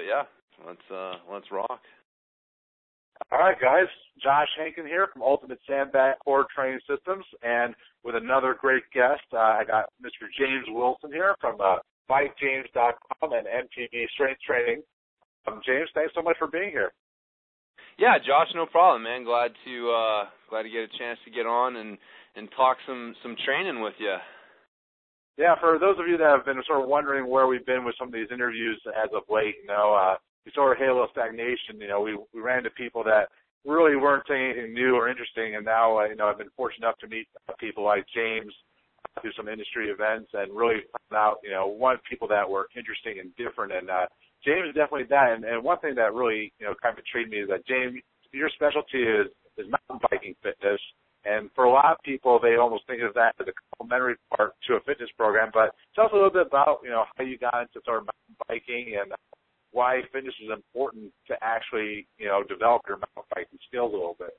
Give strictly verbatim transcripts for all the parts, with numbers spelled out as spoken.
yeah, let's uh, let's rock. All right, guys. Josh Hankin here from Ultimate Sandbag Core Training Systems, and with another great guest, uh, I got Mister James Wilson here from uh, Fight James dot com and M T B Strength Training. Um, James, thanks so much for being here. Yeah, Josh, no problem, man. Glad to uh, glad to get a chance to get on and, and talk some, some training with you. Yeah, for those of you that have been sort of wondering where we've been with some of these interviews as of late, you know, uh, we sort of hit a little stagnation. You know, we, we ran into people that really weren't saying anything new or interesting, and now, uh, you know, I've been fortunate enough to meet people like James uh, through some industry events and really found out, you know, one, people that were interesting and different, and uh, James is definitely that. And, and one thing that really, you know, kind of intrigued me is that, James, your specialty is, is mountain biking fitness. And for a lot of people, they almost think of that as a complementary part to a fitness program. But tell us a little bit about, you know, how you got into sort of mountain biking and why fitness is important to actually, you know, develop your mountain biking skills a little bit.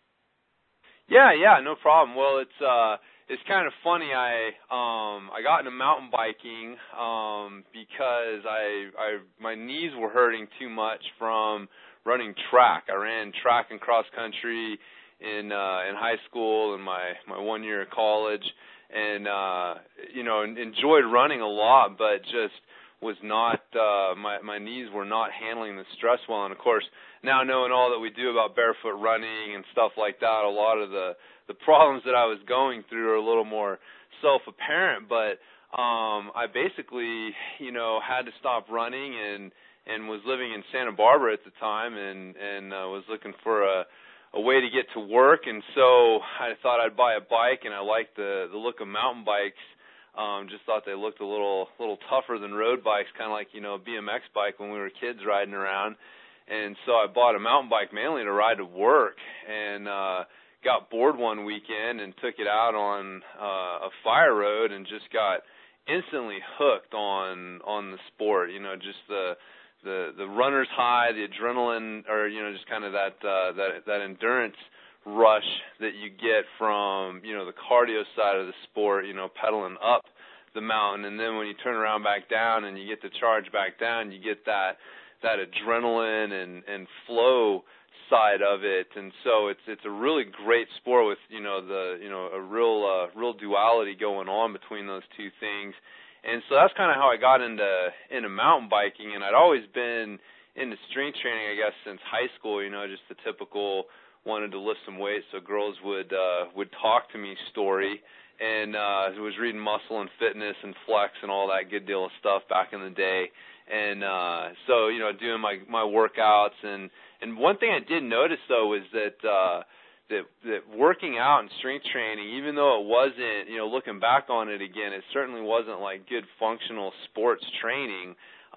Yeah, yeah, no problem. Well, it's uh, it's kind of funny. I um, I got into mountain biking um, because I, I my knees were hurting too much from running track. I ran track and cross country in uh, in high school and my, my one year of college, and uh, you know enjoyed running a lot, but just was not uh, my my knees were not handling the stress well. And of course, now knowing all that we do about barefoot running and stuff like that, a lot of the the problems that I was going through are a little more self-apparent. But um, I basically you know had to stop running and and was living in Santa Barbara at the time, and and uh, was looking for a a way to get to work, and so I thought I'd buy a bike, and I liked the the look of mountain bikes. Um, just thought they looked a little little tougher than road bikes, kind of like, you know, a B M X bike when we were kids riding around. And so I bought a mountain bike mainly to ride to work, and uh, got bored one weekend and took it out on uh, a fire road and just got instantly hooked on on the sport. You know, just the the the runner's high, the adrenaline, or you know, just kind of that uh, that that endurance rush that you get from, you know, the cardio side of the sport, you know, pedaling up the mountain, and then when you turn around back down and you get the charge back down, you get that that adrenaline and and flow side of it. And so it's it's a really great sport with, you know, the you know a real uh, real duality going on between those two things. And so that's kind of how I got into into mountain biking, and I'd always been into strength training, I guess, since high school. You know, just the typical wanted to lift some weights, so girls would uh, would talk to me story, and uh, I was reading Muscle and Fitness and Flex and all that good deal of stuff back in the day. And uh, so, you know, doing my my workouts, and and one thing I did notice though was that uh, that that working out and strength training, even though it wasn't, you know, looking back on it again, it certainly wasn't like good functional sports training.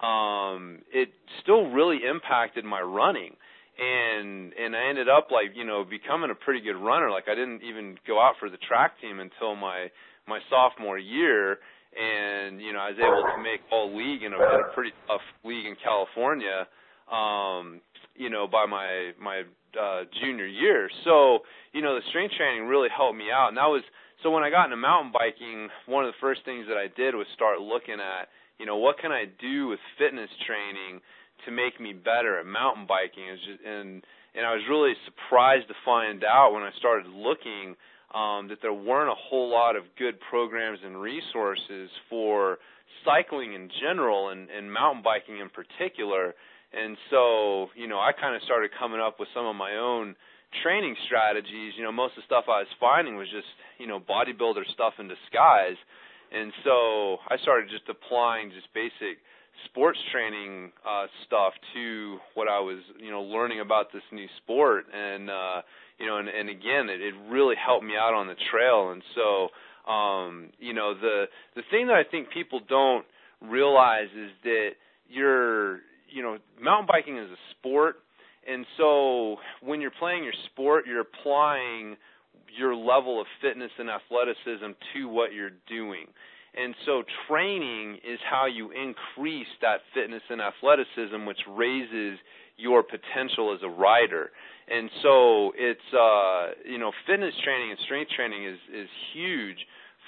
Um, it still really impacted my running. And and I ended up, like, you know, becoming a pretty good runner. Like, I didn't even go out for the track team until my my sophomore year, and you know, I was able to make all league in a, in a pretty tough league in California, um, you know, by my my uh, junior year. So, you know, the strength training really helped me out. And that was so when I got into mountain biking, one of the first things that I did was start looking at, you know, what can I do with fitness training to make me better at mountain biking. It was just, and and I was really surprised to find out when I started looking um, that there weren't a whole lot of good programs and resources for cycling in general and, and mountain biking in particular. And so, you know, I kind of started coming up with some of my own training strategies. You know, most of the stuff I was finding was just, you know, bodybuilder stuff in disguise. And so I started just applying just basic sports training uh, stuff to what I was, you know, learning about this new sport. And, uh, you know, and, and again, it, it really helped me out on the trail. And so, um, you know, the the thing that I think people don't realize is that you're, you know, mountain biking is a sport. And so when you're playing your sport, you're applying your level of fitness and athleticism to what you're doing. And so training is how you increase that fitness and athleticism, which raises your potential as a rider. And so it's, uh, you know, fitness training and strength training is, is huge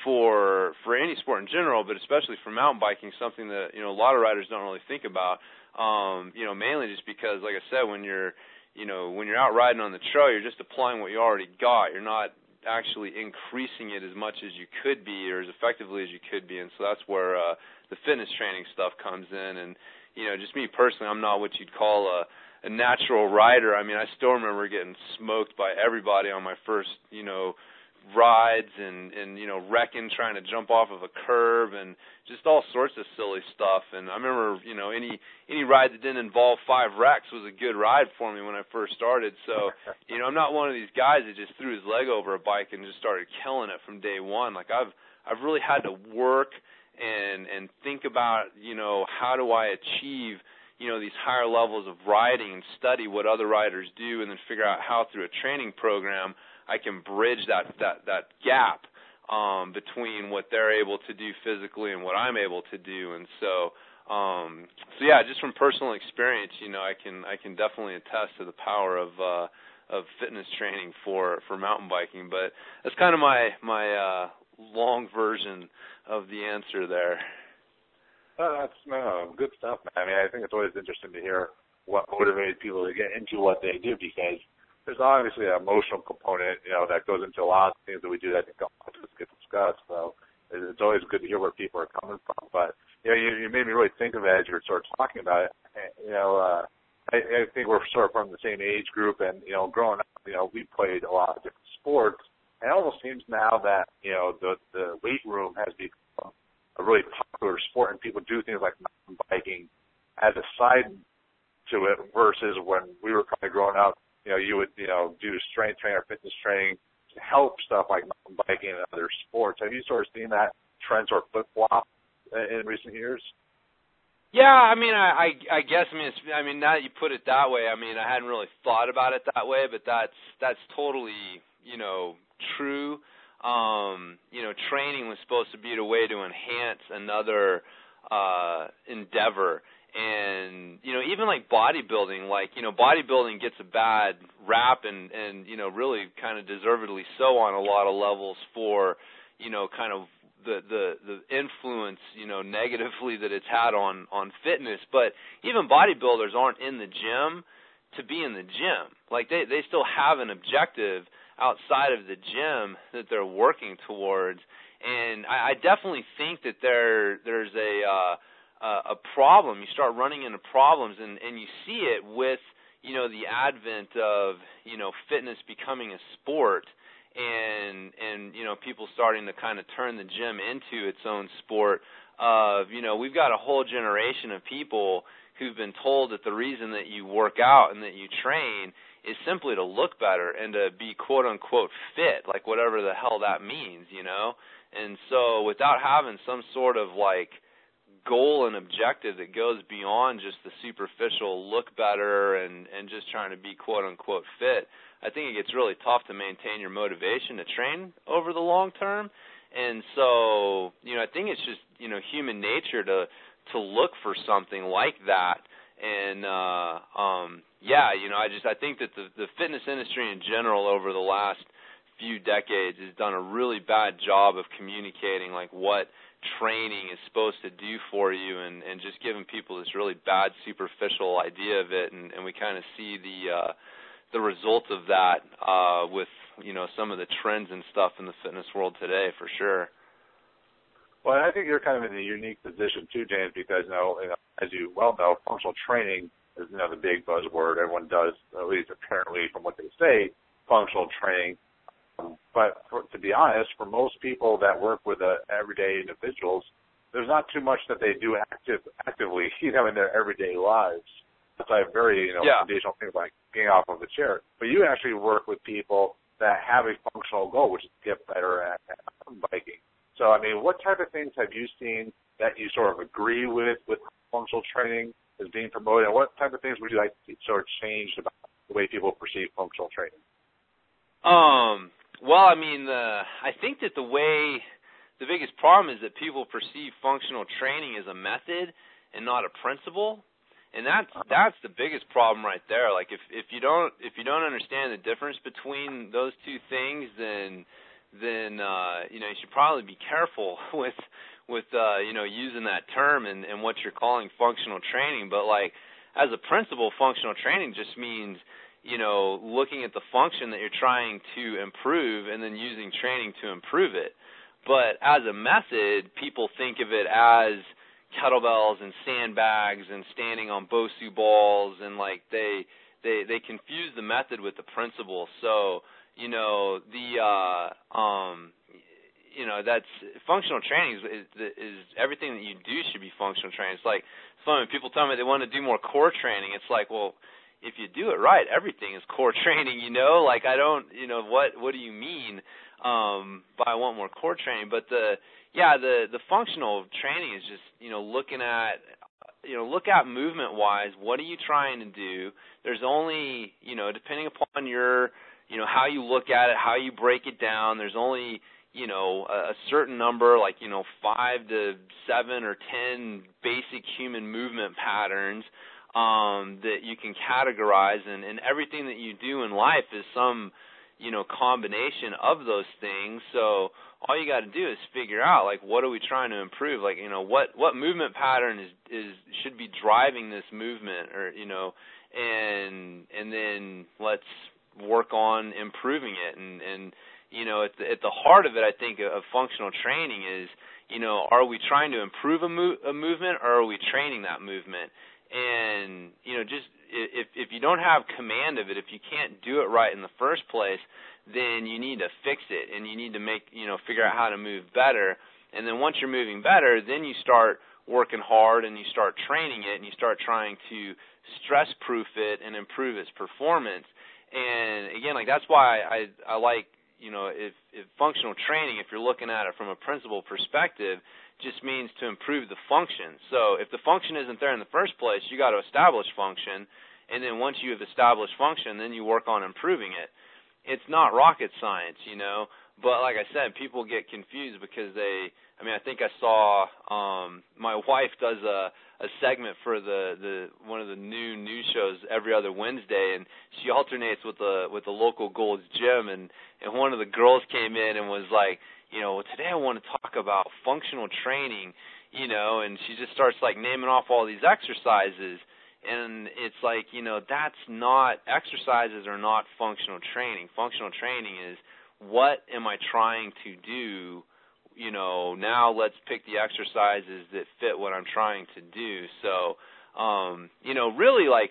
for for any sport in general, but especially for mountain biking, something that, you know, a lot of riders don't really think about. Um, you know, mainly just because, like I said, when you're, you know, when you're out riding on the trail, you're just applying what you already got. You're not actually increasing it as much as you could be or as effectively as you could be. And so that's where uh, the fitness training stuff comes in. And, you know, just me personally, I'm not what you'd call a, a natural rider. I mean, I still remember getting smoked by everybody on my first, you know, rides and, and, you know, wrecking, trying to jump off of a curb and just all sorts of silly stuff. And I remember, you know, any any ride that didn't involve five wrecks was a good ride for me when I first started. So, you know, I'm not one of these guys that just threw his leg over a bike and just started killing it from day one. Like I've I've really had to work and and think about, you know, how do I achieve, you know, these higher levels of riding and study what other riders do and then figure out how through a training program I can bridge that, that, that gap um, between what they're able to do physically and what I'm able to do. And so, um, so yeah, just from personal experience, you know, I can I can definitely attest to the power of uh, of fitness training for, for mountain biking. But that's kind of my my uh, long version of the answer there. Oh, that's no, good stuff, man. I mean, I think it's always interesting to hear what motivated people to get into what they do, because there's obviously an emotional component, you know, that goes into a lot of things that we do that I think just get discussed. So it's always good to hear where people are coming from. But, you know, you, you made me really think of it as you were sort of talking about it. You know, uh, I, I think we're sort of from the same age group, and, you know, growing up, you know, we played a lot of different sports. And it almost seems now that, you know, the, the weight room has become a really popular sport, and people do things like mountain biking as a side to it versus when we were kind of growing up. You know, you would, you know, do strength training or fitness training to help stuff like mountain biking and other sports. Have you sort of seen that trend sort of flip-flop in recent years? Yeah, I mean, I, I, I guess, I mean, it's, I mean, now that you put it that way, I mean, I hadn't really thought about it that way, but that's, that's totally, you know, true. Um, you know, training was supposed to be the way to enhance another, uh, endeavor. And, you know, even like bodybuilding, like, you know, bodybuilding gets a bad rap and, and, you know, really kind of deservedly so on a lot of levels for, you know, kind of the, the, the influence, you know, negatively that it's had on, on fitness. But even bodybuilders aren't in the gym to be in the gym. Like they, they still have an objective outside of the gym that they're working towards. And I, I definitely think that there, there's a, uh, Uh, a problem. You start running into problems, and, and you see it with, you know, the advent of, you know, fitness becoming a sport and, and you know, people starting to kind of turn the gym into its own sport of, you know, we've got a whole generation of people who've been told that the reason that you work out and that you train is simply to look better and to be quote-unquote fit, like whatever the hell that means, you know. And so without having some sort of, like, goal and objective that goes beyond just the superficial look better and, and just trying to be quote-unquote fit, I think it gets really tough to maintain your motivation to train over the long term. And so, you know, I think it's just, you know, human nature to to look for something like that. And, uh, um, yeah, you know, I just I think that the, the fitness industry in general over the last few decades has done a really bad job of communicating, like, what training is supposed to do for you, and, and just giving people this really bad superficial idea of it, and, and we kind of see the uh, the result of that uh, with, you know, some of the trends and stuff in the fitness world today, for sure. Well, I think you're kind of in a unique position too, James, because, you know, you know, as you well know, functional training is, you know, the big buzzword. Everyone does, at least apparently from what they say, functional training. But for, to be honest, for most people that work with uh, everyday individuals, there's not too much that they do active, actively, you know, in their everyday lives. That's like very, you know, yeah. foundational things like getting off of the chair. But you actually work with people that have a functional goal, which is to get better at, at biking. So, I mean, what type of things have you seen that you sort of agree with, with functional training is being promoted, and what type of things would you like to see sort of changed about the way people perceive functional training? Um. Well, I mean, the, I think that the way, the biggest problem is that people perceive functional training as a method and not a principle, and that's that's the biggest problem right there. Like, if if you don't if you don't understand the difference between those two things, then then uh, you know, you should probably be careful with with uh, you know, using that term and, and what you're calling functional training. But like, as a principle, functional training just means, you know, looking at the function that you're trying to improve and then using training to improve it. But as a method, people think of it as kettlebells and sandbags and standing on BOSU balls, and like they they they confuse the method with the principle. So, you know, the uh um you know, that's functional training is, is, is everything that you do should be functional training. It's like, it's funny when people tell me they want to do more core training. It's like, well, if you do it right, everything is core training, you know? Like, I don't, you know, what what do you mean um, by I want more core training? But the, yeah, the, the functional training is just, you know, looking at, you know, look at movement-wise, what are you trying to do? There's only, you know, depending upon your, you know, how you look at it, how you break it down, there's only, you know, a, a certain number, like, you know, five to seven or ten basic human movement patterns um, that you can categorize, and, and everything that you do in life is some, you know, combination of those things. So all you got to do is figure out, like, what are we trying to improve? Like, you know, what, what movement pattern is, is should be driving this movement, or, you know, and and then let's work on improving it. And, and you know, at the, at the heart of it, I think, of functional training is, you know, are we trying to improve a, mo- a movement, or are we training that movement? And, you know, just if if you don't have command of it, if you can't do it right in the first place, then you need to fix it, and you need to make, you know, figure out how to move better. And then once you're moving better, then you start working hard and you start training it and you start trying to stress-proof it and improve its performance. And, again, like, that's why I, I like, you know, if, if functional training, if you're looking at it from a principle perspective, just means to improve the function. So if the function isn't there in the first place, you got to establish function, and then once you have established function, then you work on improving it. It's not rocket science, you know, but like I said, people get confused because they, I mean, I think I saw, um, my wife does a, a segment for the, the, one of the new news shows every other Wednesday, and she alternates with the, with the local Gold's Gym, and, and one of the girls came in and was like, you know, today I want to talk about functional training, you know, and she just starts like naming off all these exercises. And it's like, you know, that's not, exercises are not functional training. Functional training is, what am I trying to do? You know, now let's pick the exercises that fit what I'm trying to do. So, um, you know, really, like,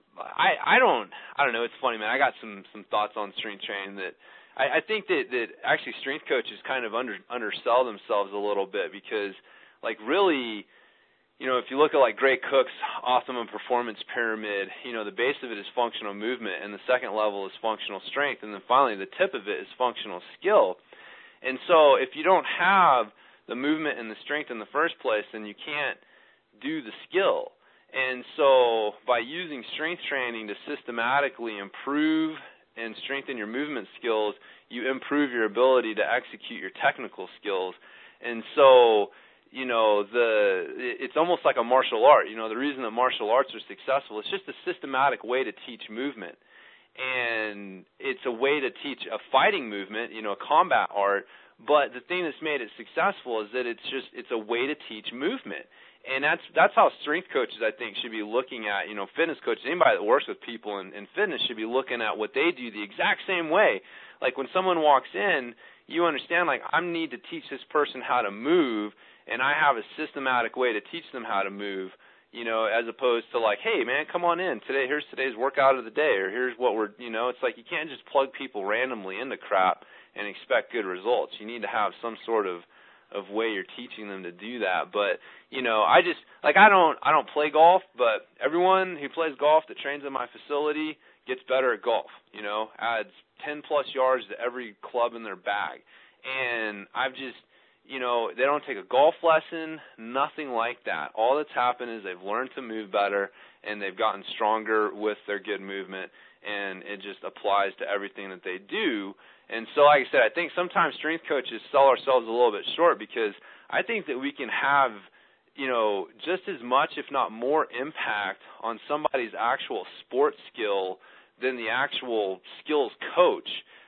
I, I don't, I don't know, it's funny, man. I got some, some thoughts on strength training that, I, I think that, that actually strength coaches kind of under, undersell themselves a little bit, because, like, really, you know, if you look at like Gray Cook's Optimum Performance Pyramid, you know, the base of it is functional movement, and the second level is functional strength, and then finally the tip of it is functional skill. And so if you don't have the movement and the strength in the first place, then you can't do the skill. And so by using strength training to systematically improve and strengthen your movement skills, you improve your ability to execute your technical skills. And so, you know, the it's almost like a martial art. You know, the reason that martial arts are successful is just a systematic way to teach movement. And it's a way to teach a fighting movement, you know, a combat art. But the thing that's made it successful is that it's just, it's a way to teach movement. And that's that's how strength coaches, I think, should be looking at, you know, fitness coaches, anybody that works with people in, in fitness should be looking at what they do the exact same way. Like when someone walks in, you understand, like, I need to teach this person how to move, and I have a systematic way to teach them how to move, you know, as opposed to like, hey, man, come on in. Today, here's today's workout of the day, or here's what we're, you know, it's like you can't just plug people randomly into crap and expect good results. You need to have some sort of of way you're teaching them to do that. But, you know, I just, like, I don't, I don't play golf, but everyone who plays golf that trains in my facility gets better at golf, you know, adds ten plus yards to every club in their bag. And I've just, you know, they don't take a golf lesson, nothing like that. All that's happened is they've learned to move better, and they've gotten stronger with their good movement, and it just applies to everything that they do. And so, like I said, I think sometimes strength coaches sell ourselves a little bit short, because I think that we can have, you know, just as much, if not more, impact on somebody's actual sports skill than the actual skills coach.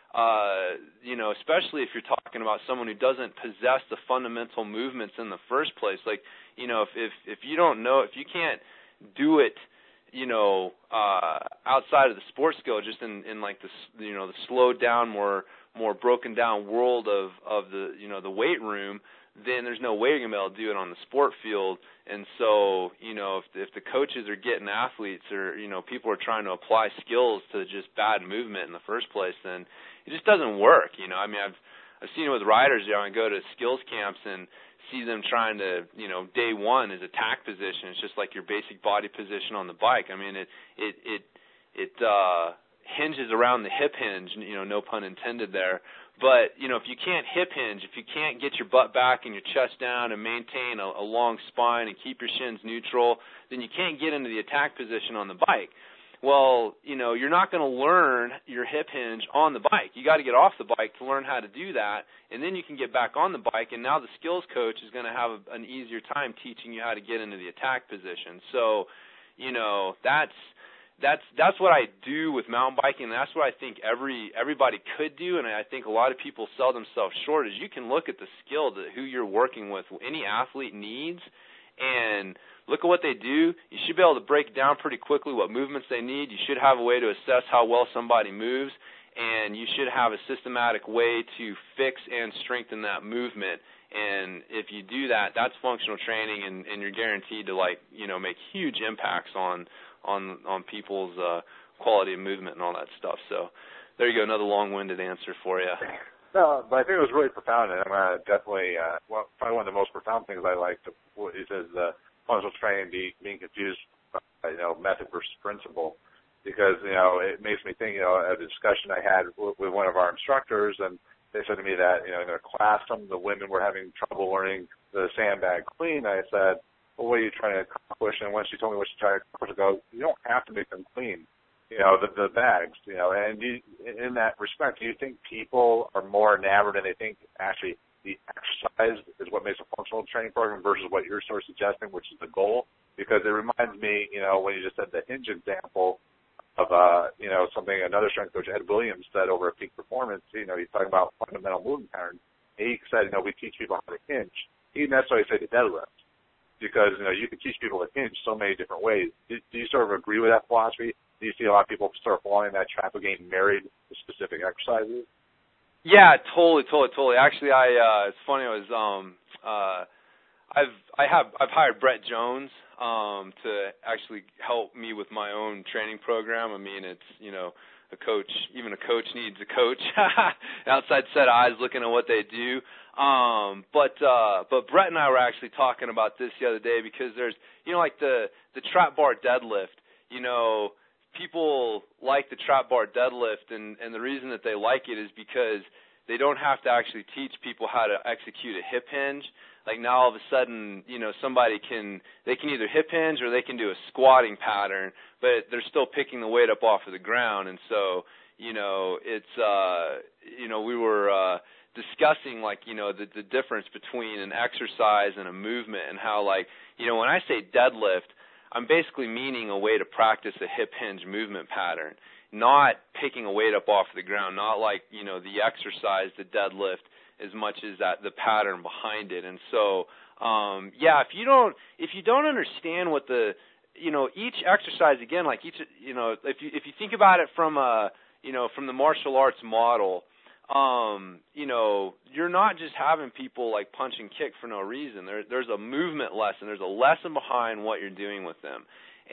uh, you know, especially if you're talking about someone who doesn't possess the fundamental movements in the first place. Like, you know, if if, if you don't know, if you can't do it, you know, uh, outside of the sports skill, just in, in like the, you know, the slowed down, more more broken down world of, of the, you know, the weight room, then there's no way you're going to be able to do it on the sport field. And so, you know, if, if the coaches are getting athletes or, you know, people are trying to apply skills to just bad movement in the first place, then it just doesn't work. You know, I mean, I've, I've seen it with riders. You know, I go to skills camps and see them trying to, you know, day one is attack position. It's just like your basic body position on the bike. I mean, it, it, it, it, uh, hinges around the hip hinge, you know, no pun intended there. But, you know, if you can't hip hinge, if you can't get your butt back and your chest down and maintain a, a long spine and keep your shins neutral, then you can't get into the attack position on the bike. Well, you know, you're not going to learn your hip hinge on the bike. You got to get off the bike to learn how to do that, and then you can get back on the bike, and now the skills coach is going to have a, an easier time teaching you how to get into the attack position. So, you know, that's That's that's what I do with mountain biking, and that's what I think every everybody could do, and I think a lot of people sell themselves short, is you can look at the skill that who you're working with, any athlete needs, and look at what they do. You should be able to break down pretty quickly what movements they need. You should have a way to assess how well somebody moves, and you should have a systematic way to fix and strengthen that movement. And if you do that, that's functional training, and, and you're guaranteed to, like, you know, make huge impacts on on on people's uh, quality of movement and all that stuff. So there you go, another long-winded answer for you. No, but I think it was really profound, and I'm uh, definitely uh, well, probably one of the most profound things I liked. What he says, uh, functional training be, being confused by, you know, method versus principle, because, you know, it makes me think, you know, a discussion I had w- with one of our instructors, and they said to me that, you know, in their class, some of the women were having trouble learning the sandbag clean. I said, well, what are you trying to accomplish? And when she told me what she tried to accomplish, I go, you don't have to make them clean, you know, the, the bags, you know. And you, in that respect, do you think people are more enamored and they think actually the exercise is what makes a functional training program versus what you're sort of suggesting, which is the goal? Because it reminds me, you know, when you just said the hinge example of, uh, you know, something another strength coach, Ed Williams, said over at Peak Performance, you know, he's talking about fundamental movement patterns. He said, you know, we teach people how to hinge. He didn't necessarily say the deadlift, because, you know, you can teach people to hinge so many different ways. Do, do you sort of agree with that philosophy? Do you see a lot of people sort of falling in that trap of getting married to specific exercises? Yeah, totally, totally, totally. Actually, I uh, it's funny. I was um uh I've I have I've hired Brett Jones um to actually help me with my own training program. I mean, it's, you know, a coach, even a coach needs a coach. Outside set of eyes looking at what they do. Um, but uh, but Brett and I were actually talking about this the other day, because there's, you know, like the the trap bar deadlift. You know, people like the trap bar deadlift, and and the reason that they like it is because they don't have to actually teach people how to execute a hip hinge. Like, now all of a sudden, you know, somebody can, they can either hip hinge or they can do a squatting pattern, but they're still picking the weight up off of the ground. And so, you know, it's, uh, you know, we were uh, discussing, like, you know, the, the difference between an exercise and a movement, and how, like, you know, when I say deadlift, I'm basically meaning a way to practice a hip hinge movement pattern, not picking a weight up off the ground, not like, you know, the exercise, the deadlift, as much as that the pattern behind it. And so, um, yeah, if you don't if you don't understand what the, you know, each exercise, again, like each, you know, if you if you think about it from a, you know, from the martial arts model, um, you know, you're not just having people like punch and kick for no reason. There, there's a movement lesson. There's a lesson behind what you're doing with them.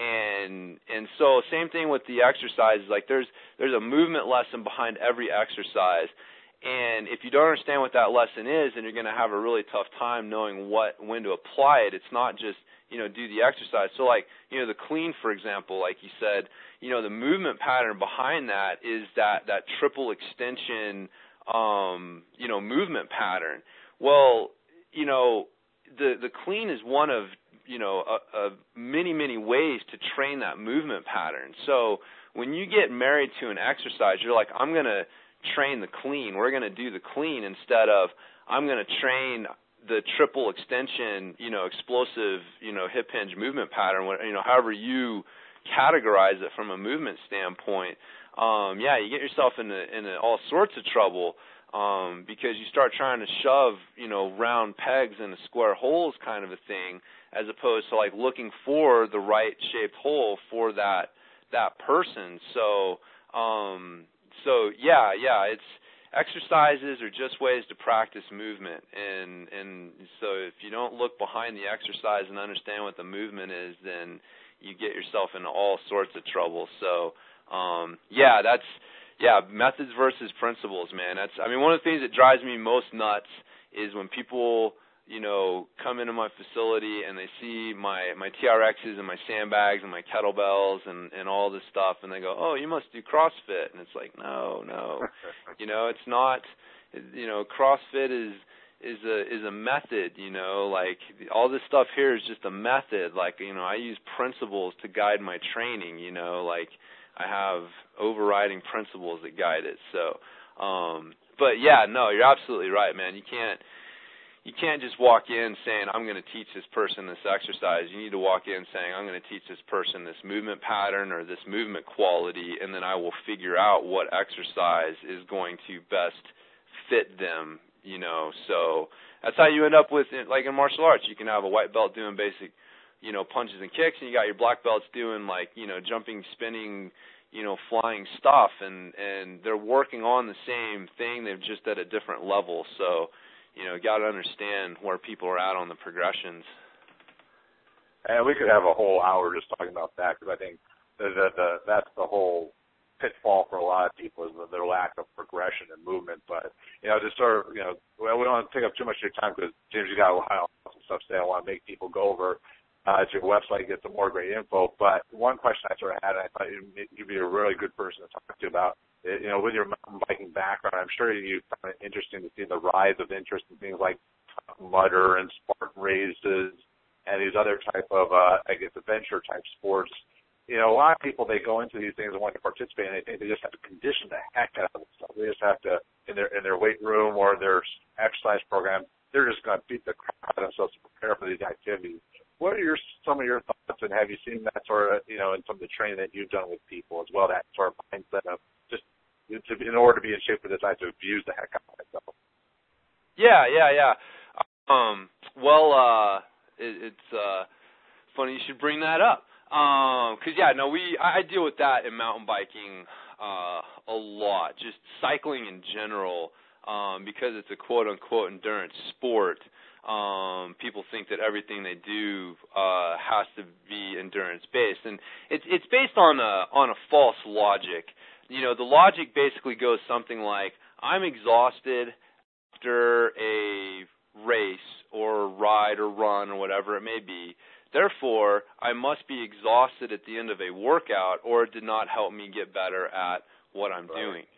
And and so same thing with the exercises. Like, there's there's a movement lesson behind every exercise. And if you don't understand what that lesson is, then you're going to have a really tough time knowing what when to apply it. It's not just, you know, do the exercise. So, like, you know, the clean, for example, like you said, you know, the movement pattern behind that is that that triple extension, um, you know, movement pattern. Well, you know, the the clean is one of, you know, a, a many, many ways to train that movement pattern. So when you get married to an exercise, you're like, I'm going to train the clean. We're going to do the clean instead of I'm going to train the triple extension, you know, explosive, you know, hip hinge movement pattern, you know, however you categorize it from a movement standpoint, um, yeah, you get yourself in, a, in a, all sorts of trouble um, because you start trying to shove, you know, round pegs into square holes kind of a thing, as opposed to like looking for the right shaped hole for that that person. So, um, so yeah, yeah, it's exercises are just ways to practice movement, and and so if you don't look behind the exercise and understand what the movement is, then you get yourself into all sorts of trouble. So, um, yeah, that's yeah, methods versus principles, man. That's I mean, one of the things that drives me most nuts is when people, you know, come into my facility and they see my, my T R Xs and my sandbags and my kettlebells and, and all this stuff, and they go, oh, you must do CrossFit. And it's like, no, no. You know, it's not, you know, CrossFit is is a is a method, you know, like all this stuff here is just a method. Like, you know, I use principles to guide my training, you know, like I have overriding principles that guide it. So, um, but yeah, no, you're absolutely right, man. You can't, You can't just walk in saying, I'm going to teach this person this exercise. You need to walk in saying, I'm going to teach this person this movement pattern or this movement quality, and then I will figure out what exercise is going to best fit them, you know. So that's how you end up with, like in martial arts, you can have a white belt doing basic, you know, punches and kicks, and you got your black belts doing like, you know, jumping, spinning, you know, flying stuff, and, and they're working on the same thing. They're just at a different level. So, you know, got to understand where people are at on the progressions. And we could have a whole hour just talking about that, because I think the, the, the, that's the whole pitfall for a lot of people, is their lack of progression and movement. But, you know, just sort of, you know, well, we don't want to take up too much of your time because, James, you got a lot of awesome stuff to say. I want to make people go over uh, to your website and get some more great info. But one question I sort of had, and I thought you'd, you'd be a really good person to talk to about, you know, with your mountain biking background, I'm sure you found it interesting to see the rise of interest in things like Mudder and Spartan races and these other type of, uh, I guess, adventure type sports. You know, a lot of people, they go into these things and want to participate, and they think they just have to condition the heck out of themselves. They just have to, in their in their weight room or their exercise program, they're just going to beat the crap out of themselves to prepare for these activities. What are your some of your thoughts, and have you seen that sort of, you know, in some of the training that you've done with people as well, that sort of mindset of just to, in order to be in shape for this, I have to abuse the heck out of myself? Yeah, yeah, yeah. Um, well, uh, it, it's uh, funny you should bring that up. Um, 'cause yeah, no, we I deal with that in mountain biking uh, a lot. Just cycling in general, um, because it's a quote unquote endurance sport. Um, people think that everything they do uh, has to be endurance based, and it's it's based on a on a false logic. You know, the logic basically goes something like, I'm exhausted after a race or ride or run or whatever it may be. Therefore, I must be exhausted at the end of a workout, or it did not help me get better at what I'm right. doing.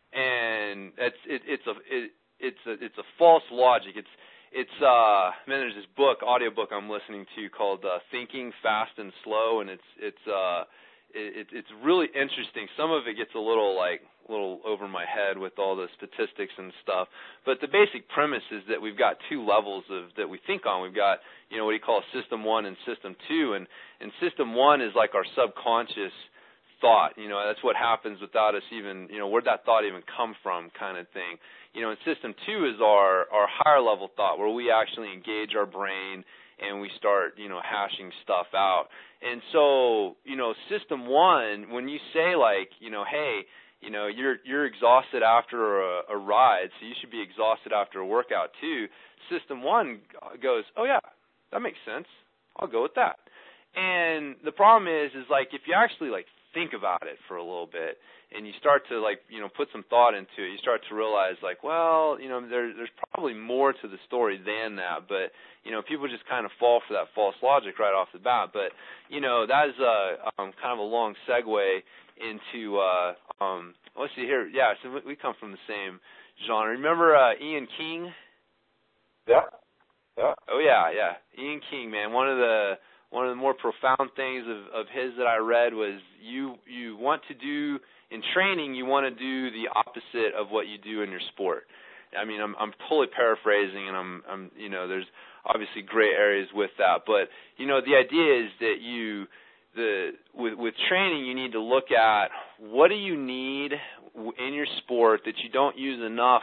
And it's it, it's a it, it's a it's a false logic. It's it's uh man, there's this book, audiobook I'm listening to called uh, Thinking Fast and Slow, and it's it's uh it, it's really interesting. Some of it gets a little like a little over my head with all the statistics and stuff. But the basic premise is that we've got two levels of that we think on. We've got, you know, what he calls system one and system two, and and system one is like our subconscious thought. You know, that's what happens without us even, you know, where'd that thought even come from, kind of thing. You know, and system two is our our higher level thought, where we actually engage our brain and we start, you know, hashing stuff out. And so, you know, system one, when you say like, you know, hey, you know, you're you're exhausted after a, a ride, so you should be exhausted after a workout too. System one goes, oh yeah, that makes sense. I'll go with that. And the problem is, is like if you actually like think about it for a little bit, and you start to like, you know, put some thought into it, you start to realize like, well, you know, there, there's probably more to the story than that. But you know, people just kind of fall for that false logic right off the bat. But you know, that is a um, kind of a long segue into uh um let's see here. Yeah, so we come from the same genre. Remember uh Ian King? Yeah. Yeah. Oh yeah, yeah. Ian King, man. One of the one of the more profound things of, of his that I read was you you want to do in training, you want to do the opposite of what you do in your sport. I mean, I'm I'm totally paraphrasing, and I'm I'm you know, there's obviously gray areas with that, but you know, the idea is that you the with with training, you need to look at what do you need in your sport that you don't use enough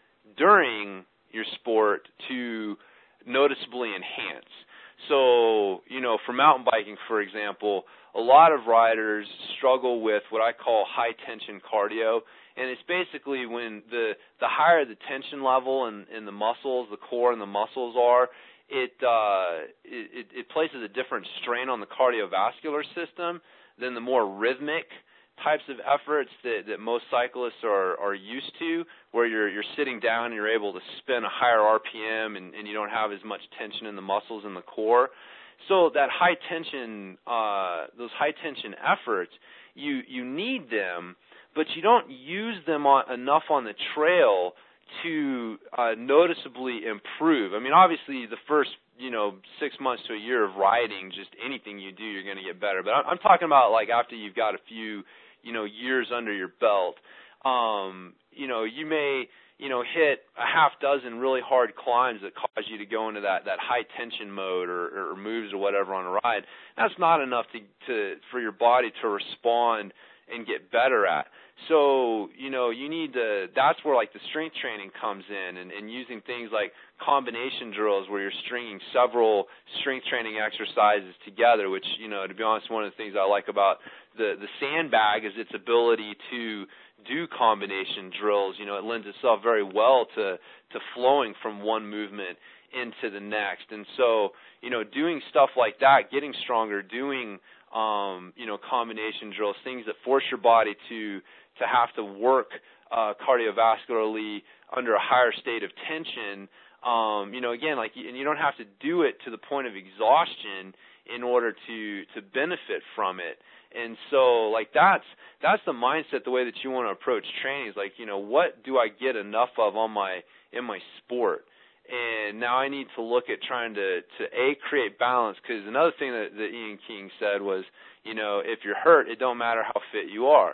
during your sport to noticeably enhance. So, you know, for mountain biking, for example, a lot of riders struggle with what I call high tension cardio, and it's basically when the the higher the tension level in, in the muscles, the core and the muscles are, it, uh, it it places a different strain on the cardiovascular system than the more rhythmic types of efforts that, that most cyclists are, are used to, where you're you're sitting down and you're able to spin a higher R P M and, and you don't have as much tension in the muscles and the core. So that high tension, uh, those high tension efforts, you you need them, but you don't use them on, enough on the trail to uh, noticeably improve. I mean, obviously, the first you know six months to a year of riding, just anything you do, you're going to get better. But I'm, I'm talking about like after you've got a few you know years under your belt. Um, you know, you may you know hit a half dozen really hard climbs that cause you to go into that that high tension mode or, or moves or whatever on a ride. That's not enough to to for your body to respond and get better at. So, you know, you need to, that's where like the strength training comes in, and, and using things like combination drills where you're stringing several strength training exercises together, which, you know, to be honest, one of the things I like about the, the sandbag is its ability to do combination drills. You know, it lends itself very well to, to flowing from one movement into the next. And so, you know, doing stuff like that, getting stronger, doing, um, you know, combination drills, things that force your body to, to have to work uh, cardiovascularly under a higher state of tension. Um, you know, again, like, and you don't have to do it to the point of exhaustion in order to to benefit from it. And so, like, that's that's the mindset, the way that you want to approach training is like, you know, what do I get enough of on my in my sport? And now I need to look at trying to, to A, create balance, because another thing that, that Ian King said was, you know, if you're hurt, it don't matter how fit you are.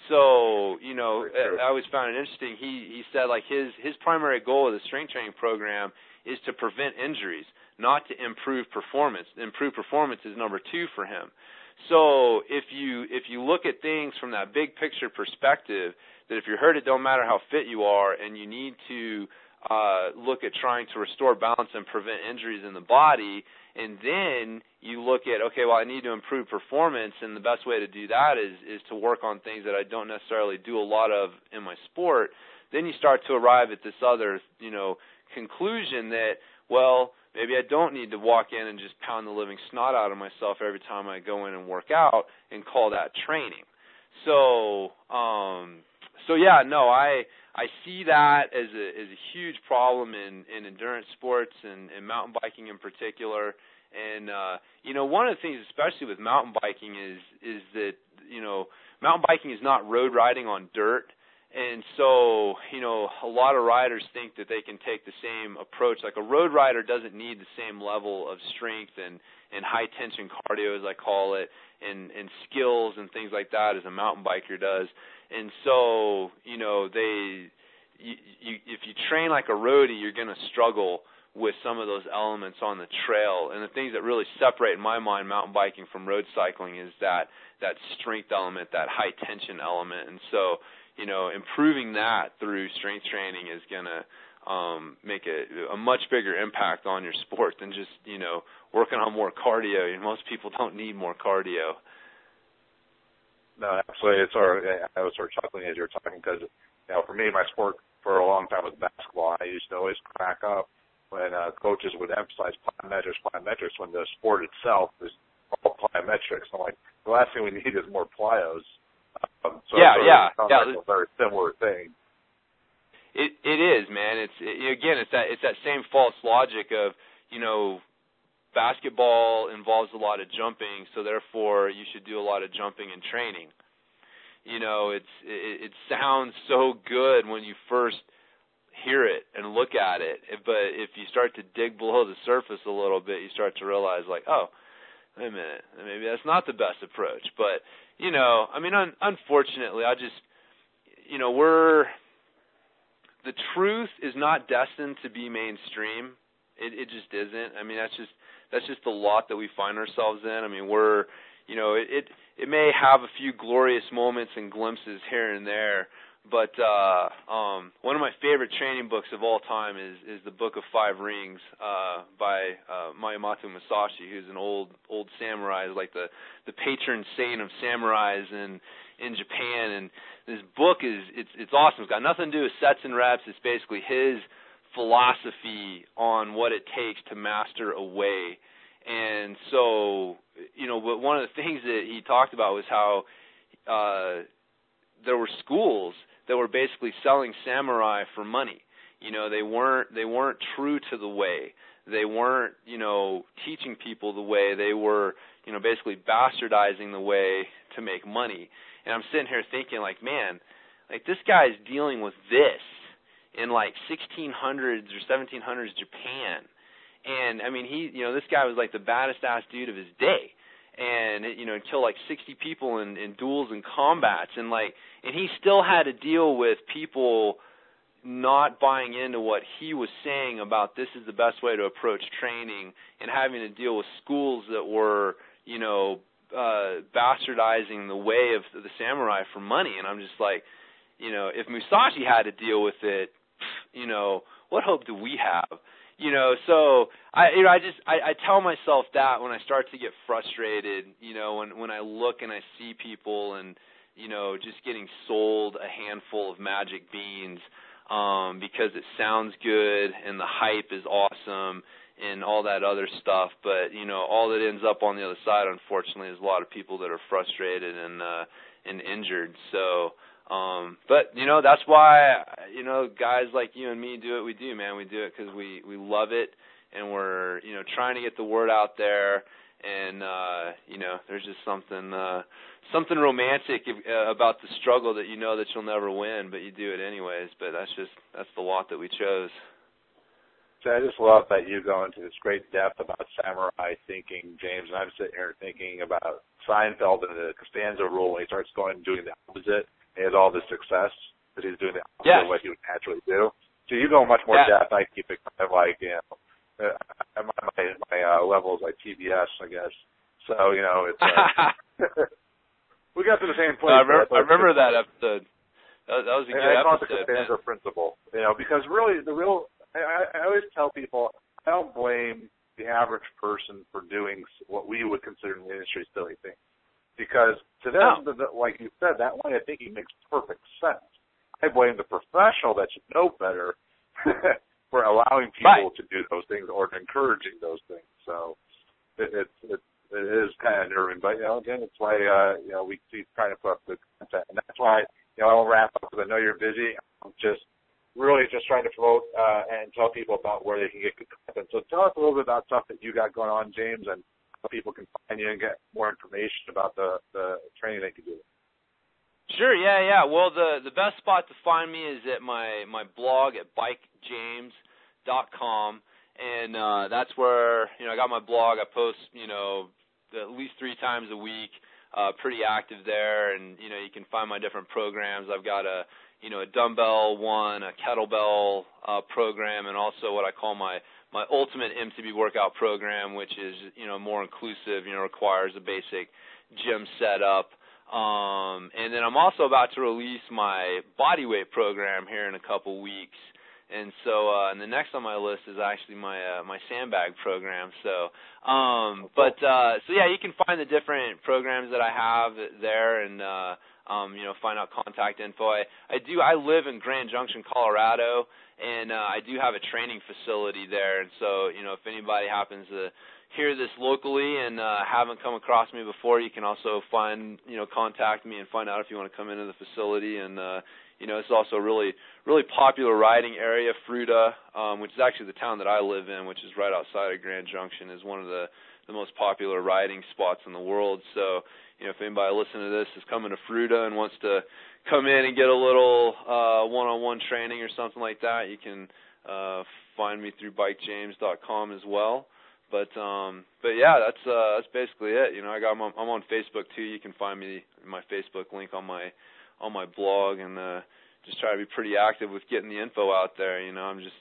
So, you know, I always found it interesting. He he said, like, his, his primary goal of the strength training program is to prevent injuries, not to improve performance. Improve performance is number two for him. So if you if you look at things from that big picture perspective, that if you're hurt, it don't matter how fit you are, and you need to uh, look at trying to restore balance and prevent injuries in the body, and then you look at, okay, well, I need to improve performance, and the best way to do that is is to work on things that I don't necessarily do a lot of in my sport. Then you start to arrive at this other, you know, conclusion that, well, maybe I don't need to walk in and just pound the living snot out of myself every time I go in and work out and call that training. So, um, so yeah, no, I I see that as a as a huge problem in, in endurance sports and, and mountain biking in particular. And uh, you know, one of the things, especially with mountain biking, is is that you know, mountain biking is not road riding on dirt. And so, you know, a lot of riders think that they can take the same approach. Like a road rider doesn't need the same level of strength and, and high-tension cardio, as I call it, and, and skills and things like that as a mountain biker does. And so, you know, they, you, you, if you train like a roadie, you're going to struggle with some of those elements on the trail. And the things that really separate, in my mind, mountain biking from road cycling is that, that strength element, that high-tension element. And so, you know, improving that through strength training is going to um, make a, a much bigger impact on your sport than just, you know, working on more cardio. You know, most people don't need more cardio. No, absolutely. It's sort of, I was sort of chuckling as you were talking because, you know, for me, my sport for a long time was basketball. I used to always crack up when uh, coaches would emphasize plyometrics, plyometrics, when the sport itself is all plyometrics. I'm like, the last thing we need is more plyos. Um, so yeah, yeah, yeah. Like a very similar thing. It it is, man. It's it, again, it's that it's that same false logic of, you know, basketball involves a lot of jumping, so therefore you should do a lot of jumping and training. You know, it's it, it sounds so good when you first hear it and look at it, but if you start to dig below the surface a little bit, you start to realize, like, oh, wait a minute, maybe that's not the best approach. But, you know, I mean, un- unfortunately, I just, you know, we're, the truth is not destined to be mainstream. It, it just isn't. I mean, that's just, that's just the lot that we find ourselves in. I mean, we're, you know, it, it it may have a few glorious moments and glimpses here and there, but uh, um, one of my favorite training books of all time is is the Book of Five Rings uh, by uh, Miyamoto Musashi, who's an old old samurai, like the the patron saint of samurais in in Japan. And this book is it's it's awesome. It's got nothing to do with sets and reps. It's basically his philosophy on what it takes to master a way. And so, you know, but one of the things that he talked about was how uh, there were schools that were basically selling samurai for money. You know, they weren't they weren't true to the way. They weren't, you know, teaching people the way. They were, you know, basically bastardizing the way to make money. And I'm sitting here thinking, like, man, like this guy's dealing with this in like sixteen hundreds or seventeen hundreds Japan. And, I mean, he, you know, this guy was like the baddest ass dude of his day. And, you know, killed like sixty people in, in duels and combats. And, like, and he still had to deal with people not buying into what he was saying about this is the best way to approach training, and having to deal with schools that were, you know, uh, bastardizing the way of the samurai for money. And I'm just like, you know, if Musashi had to deal with it, you know, what hope do we have? You know, so I, you know, I just, I, I tell myself that when I start to get frustrated, you know, when, when I look and I see people and, you know, just getting sold a handful of magic beans, um, because it sounds good and the hype is awesome and all that other stuff. But, you know, all that ends up on the other side, unfortunately, is a lot of people that are frustrated and, uh, and injured. So, Um, but, you know, that's why, you know, guys like you and me do what we do, man. We do it because we, we love it, and we're, you know, trying to get the word out there. And, uh, you know, there's just something, uh, something romantic uh, about the struggle that you know that you'll never win, but you do it anyways. But that's just, that's the lot that we chose. So I just love that you go into this great depth about samurai thinking, James, and I'm sitting here thinking about Seinfeld and the Costanza rule when he starts going and doing the opposite. He has all this success that he's doing the opposite yes. of what he would naturally do. So you go much more yeah. depth. I keep it kind of like, you know, uh, my my, my uh, level is like T B S, I guess. So, you know, it's uh, we got to the same place. I remember, I remember that episode. That, that was a good I call it episode. the Costanza principle, you know, because really the real, I, I always tell people, I don't blame the average person for doing what we would consider in the industry silly things. Because to them, oh. the, the, like you said, that line of thinking makes perfect sense. I blame the professional that should know better for allowing people right. to do those things or encouraging those things. So it, it, it, it is kind of nerving. But, you know, again, it's why, uh, you know, we keep trying to put up good content. And that's why, you know, I'll wrap up because I know you're busy. I'm just really just trying to promote uh, and tell people about where they can get good content. So tell us a little bit about stuff that you got going on, James, and how people can find you and get more information about the, the training they can do. Sure, yeah, yeah. Well, the, the best spot to find me is at my, my blog at bike james dot com, and uh, that's where, you know, I got my blog. I post, you know, at least three times a week, uh, pretty active there, and, you know, you can find my different programs. I've got a, you know, a dumbbell one, a kettlebell uh, program, and also what I call my my ultimate M T B workout program, which is, you know, more inclusive, you know, requires a basic gym setup. Um, and then I'm also about to release my bodyweight program here in a couple weeks. And so, uh, and the next on my list is actually my, uh, my sandbag program. So, um, but, uh, so yeah, you can find the different programs that I have there and, uh, um, you know, find out contact info. I, I do, I live in Grand Junction, Colorado, and, uh, I do have a training facility there. And so, you know, if anybody happens to hear this locally and, uh, haven't come across me before, you can also find, you know, contact me and find out if you want to come into the facility. And, uh, you know, it's also a really, really popular riding area. Fruita, um, which is actually the town that I live in, which is right outside of Grand Junction, is one of the, the most popular riding spots in the world. So, you know, if anybody listening to this is coming to Fruita and wants to come in and get a little uh, one-on-one training or something like that, you can uh, find me through bike james dot com as well. But um, but yeah, that's uh, that's basically it. You know, I got I'm on, I'm on Facebook too. You can find me my Facebook link on my on my blog, and uh, just try to be pretty active with getting the info out there. You know, I'm just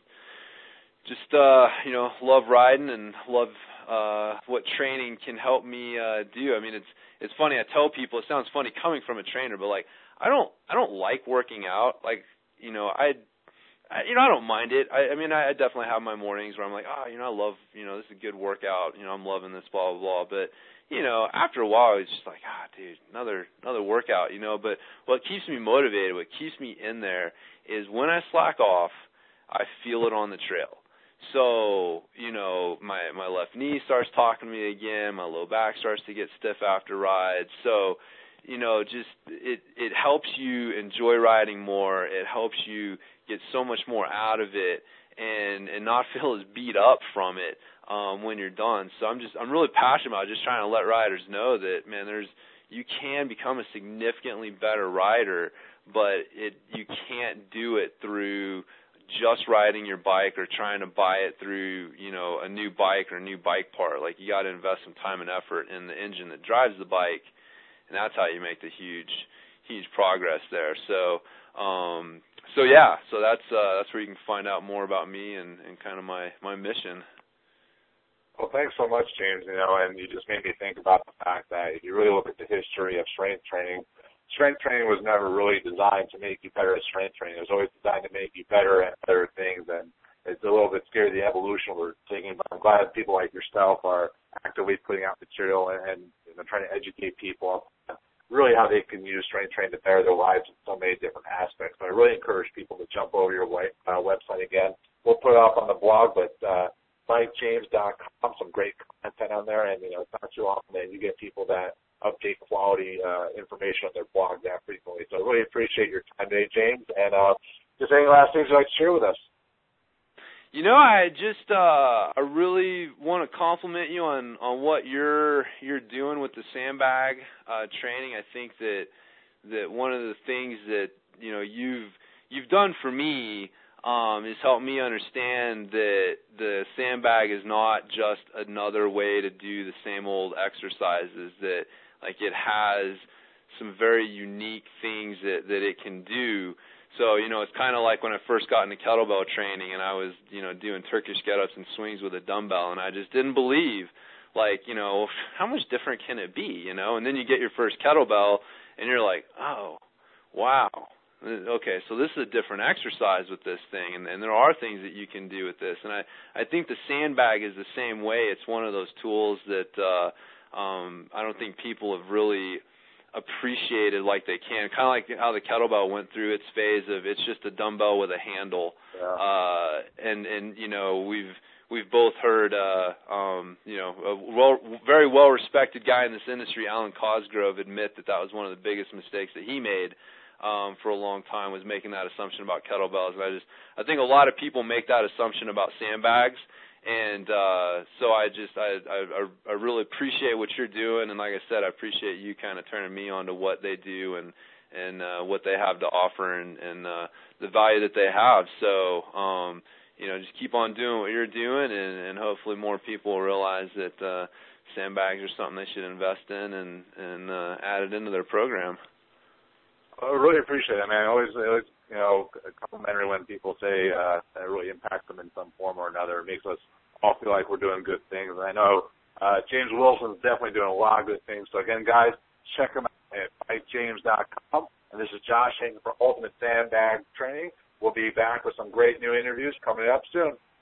just uh, you know, love riding and love uh, what training can help me uh, do. I mean, it's it's funny. I tell people, it sounds funny coming from a trainer, but like I don't I don't like working out. Like you know I. I, you know, I don't mind it. I, I mean, I, I definitely have my mornings where I'm like, oh, you know, I love, you know, this is a good workout. You know, I'm loving this, blah, blah, blah. But, you know, after a while, it's just like, ah, dude, another, another workout, you know. But what keeps me motivated, what keeps me in there is when I slack off, I feel it on the trail. So, you know, my, my left knee starts talking to me again. My low back starts to get stiff after rides. So, you know, just it, it helps you enjoy riding more. It helps you get so much more out of it and and not feel as beat up from it um, when you're done. So I'm just I'm really passionate about just trying to let riders know that, man, there's you can become a significantly better rider, but it you can't do it through just riding your bike or trying to buy it through, you know, a new bike or a new bike part. Like, you got to invest some time and effort in the engine that drives the bike, and that's how you make the huge, huge progress there. So, um, so yeah, so that's uh, that's where you can find out more about me and, and kind of my, my mission. Well, thanks so much, James. You know, and you just made me think about the fact that if you really look at the history of strength training, strength training was never really designed to make you better at strength training. It was always designed to make you better at better things, and it's a little bit scary, the evolution we're taking, but I'm glad people like yourself are actively putting out material and, and you know, trying to educate people on really how they can use strength training to better their lives in so many different aspects. But I really encourage people to jump over your uh, website again. We'll put it up on the blog, but uh, bike james dot com, some great content on there, and you know, it's not too often that you get people that update quality uh, information on their blog that frequently. So I really appreciate your time today, James. And uh, just any last things you'd like to share with us? You know, I just uh, I really want to compliment you on, on what you're you're doing with the sandbag uh, training. I think that that one of the things that you know you've you've done for me um, is help me understand that the sandbag is not just another way to do the same old exercises. That like it has some very unique things that that it can do. So, you know, it's kind of like when I first got into kettlebell training and I was, you know, doing Turkish get-ups and swings with a dumbbell, and I just didn't believe, like, you know, how much different can it be, you know? And then you get your first kettlebell and you're like, oh, wow. Okay, so this is a different exercise with this thing, and, and there are things that you can do with this. And I, I think the sandbag is the same way. It's one of those tools that uh, um, I don't think people have really appreciated like they can, kind of like how the kettlebell went through its phase of it's just a dumbbell with a handle. Yeah. Uh, and, and, you know, we've, we've both heard, uh, um, you know, a well, very well-respected guy in this industry, Alan Cosgrove, admit that that was one of the biggest mistakes that he made, um, for a long time, was making that assumption about kettlebells. And I just, I think a lot of people make that assumption about sandbags. And uh, so I just I, I I really appreciate what you're doing, and like I said, I appreciate you kind of turning me on to what they do and and uh, what they have to offer and, and uh, the value that they have. So um, you know, just keep on doing what you're doing, and, and hopefully more people will realize that uh, sandbags are something they should invest in and and uh, add it into their program. I really appreciate it, man. I always, always you know, complimentary when people say uh, that it really impacts them in some form or another. It makes us all feel like we're doing good things. And I know uh, James Wilson's definitely doing a lot of good things. So, again, guys, check him out at bike james dot com. And this is Josh Hagan for Ultimate Sandbag Training. We'll be back with some great new interviews coming up soon.